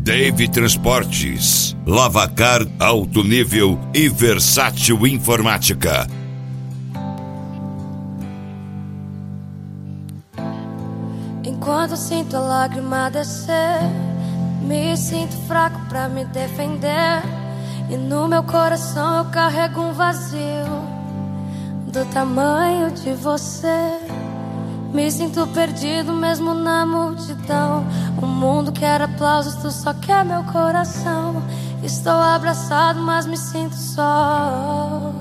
Dave Transportes, Lavacar Alto Nível e Versátil Informática. Enquanto sinto a lágrima descer, me sinto fraco pra me defender. E no meu coração eu carrego um vazio do tamanho de você. Me sinto perdido mesmo na multidão. O mundo quer aplausos, tu só quer meu coração. Estou abraçado, mas me sinto só.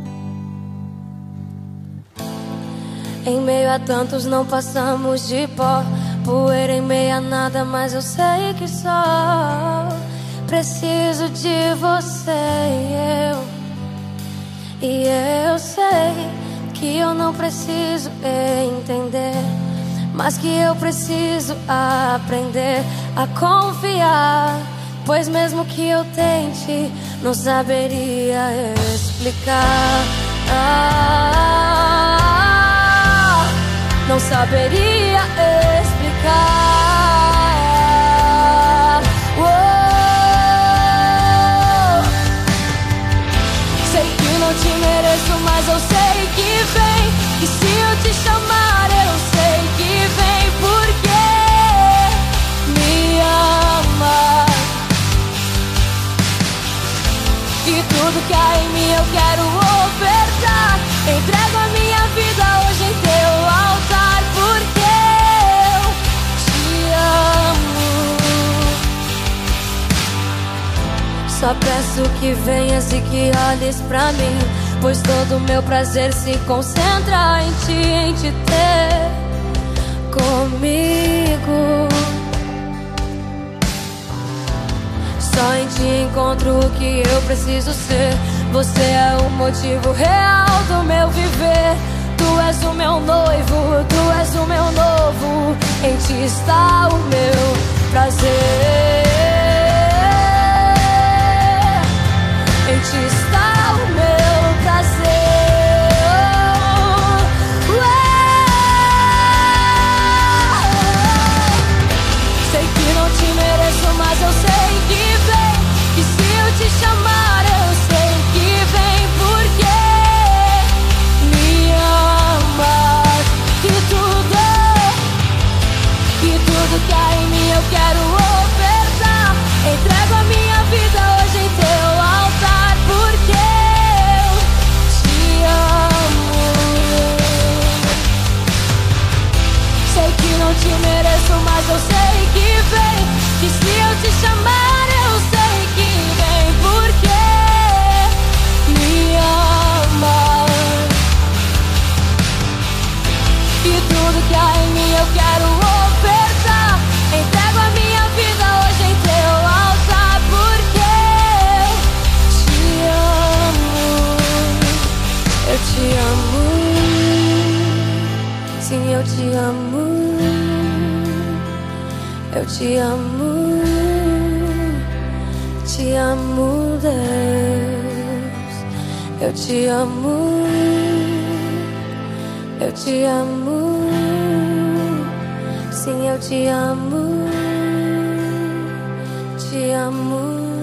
Em meio a tantos não passamos de pó, poeira em meio a nada, mas eu sei que só preciso de você. E eu sei que eu não preciso entender, mas que eu preciso aprender a confiar. Pois mesmo que eu tente, não saberia explicar. Não saberia explicar. Sei que não te mereço, mas eu sei que vem. E se eu te chamar, eu sei que vem. Porque me ama. E tudo que há em mim eu quero ofertar. Entrego a minha vida hoje em teu altar. Porque eu te amo. Só peço que venhas e que olhes pra mim, pois todo o meu prazer se concentra em te ter comigo. Só em ti encontro o que eu preciso ser. Você é o motivo real do meu viver. Tu és o meu noivo, tu és o meu novo. Em ti está o meu prazer. Em ti está o meu prazer. Sei que não te mereço, mas eu sei que vem. E se eu te chamar, eu sei que vem. Porque me amas. E tudo que há em mim eu quero ofertar. Entrego a minha vida hoje em teu altar. Porque eu te amo. Sei que não te mereço, mas eu sei que vem. E se eu te chamar, eu sei que vem. Porque me ama. E tudo que há em mim eu quero ofertar. Entrego a minha vida hoje em teu altar. Porque eu te amo. Eu te amo. Sim, eu te amo. Eu te amo. Te amo, Deus. Eu te amo. Eu te amo. Sim, eu te amo. Te amo.